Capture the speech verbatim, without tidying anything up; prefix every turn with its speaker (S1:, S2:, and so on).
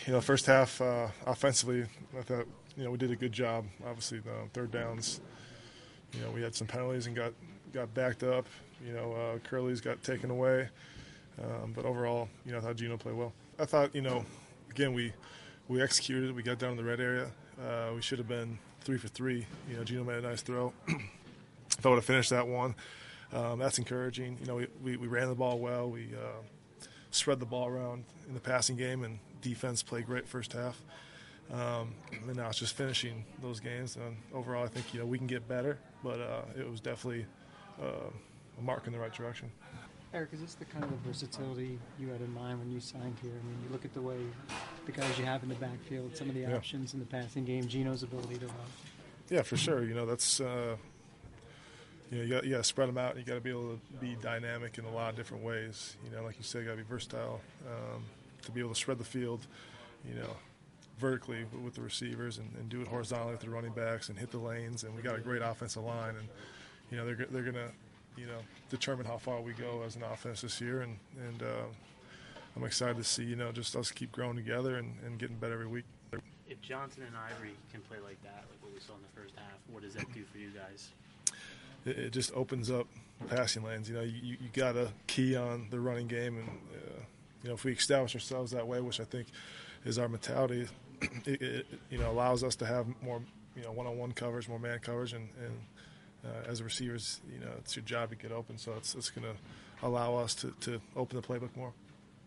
S1: you know, first half uh, offensively, I thought, you know, we did a good job. Obviously, the third downs, you know, we had some penalties and got, got backed up. You know, uh, Curley's got taken away. Um, but overall, you know, I thought Geno played well. I thought, you know, again, we we executed. We got down in the red area. Uh, we should have been three for three. You know, Geno made a nice throw. If I would have finished that one, um, that's encouraging. You know, we, we, we ran the ball well. We uh, spread the ball around in the passing game, and defense played great first half. Um, and now it's just finishing those games. And overall, I think, you know, we can get better, but uh, it was definitely uh, a mark in the right direction.
S2: Eric, is this the kind of versatility you had in mind when you signed here? I mean, you look at the way the guys you have in the backfield, some of the
S1: yeah.
S2: options in the passing game, Geno's ability to run.
S1: Yeah, for sure. You know, that's uh, you know, you got you got to spread them out. You got to be able to be dynamic in a lot of different ways. You know, like you said, you got to be versatile um, to be able to spread the field. You know, vertically with the receivers and, and do it horizontally with the running backs and hit the lanes. And we got a great offensive line, and you know they're they're gonna. you know, determine how far we go as an offense this year. And, and uh, I'm excited to see, you know, just us keep growing together and, and getting better every week.
S3: If Johnson and Ivory can play like that, like what we saw in the first half, what does that do for you guys?
S1: It, it just opens up passing lanes. You know, you, you got to key on the running game. And, uh, you know, if we establish ourselves that way, which I think is our mentality, it, it you know, allows us to have more, you know, one-on-one coverage, more man coverage, and, and Uh, as a receivers, you know, it's your job to get open, so it's it's going to allow us to, to open the playbook more.